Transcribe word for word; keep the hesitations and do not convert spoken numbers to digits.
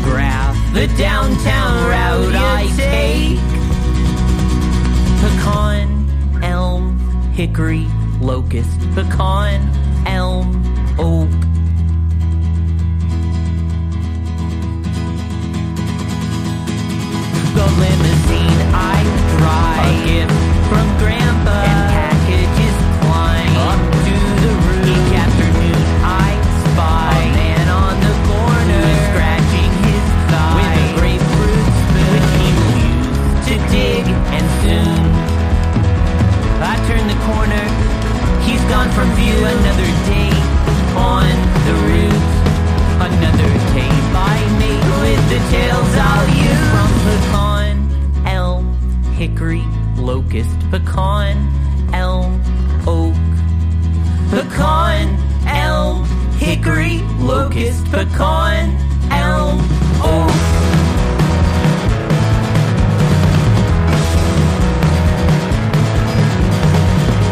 telegraph, the downtown route I take. Pecan, elm, hickory, locust, pecan, elm, oak. The limousine I drive, a gift from Grandpa, and packages climb up to the roof. Each afternoon I spy a man on the corner scratching his thigh with a grapefruit spoon, which he will use to dig. And soon I turn the corner, he's gone from view. Another day on the route, another tape I make with the tales I'll use. From pecan, elm, hickory, locust, pecan, elm, oak. Pecan, elm, hickory, locust, pecan, elm, oak.